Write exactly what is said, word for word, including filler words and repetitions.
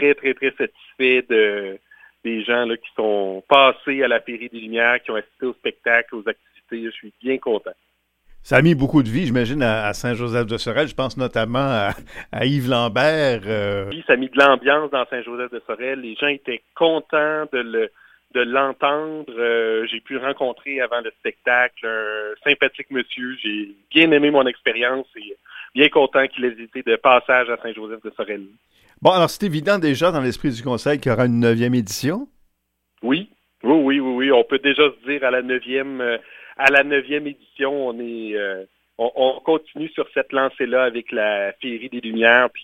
très, très, très satisfait de, des gens là, qui sont passés à la Féerie des Lumières, qui ont assisté au spectacle, aux activités. Je suis bien content. Ça a mis beaucoup de vie, j'imagine, à, à Saint-Joseph-de-Sorel. Je pense notamment à, à Yves Lambert. euh, Puis, ça a mis de l'ambiance dans Saint-Joseph-de-Sorel. Les gens étaient contents de le de l'entendre. Euh, j'ai pu rencontrer avant le spectacle un sympathique monsieur. J'ai bien aimé mon expérience et bien content qu'il ait été de passage à Saint-Joseph-de-Sorel. Bon, alors c'est évident déjà dans l'esprit du Conseil qu'il y aura une neuvième édition. Oui, oui, oui, oui, oui. On peut déjà se dire à la neuvième, euh, à la neuvième édition, on est, euh, on, on continue sur cette lancée-là avec la Féerie des Lumières. Puis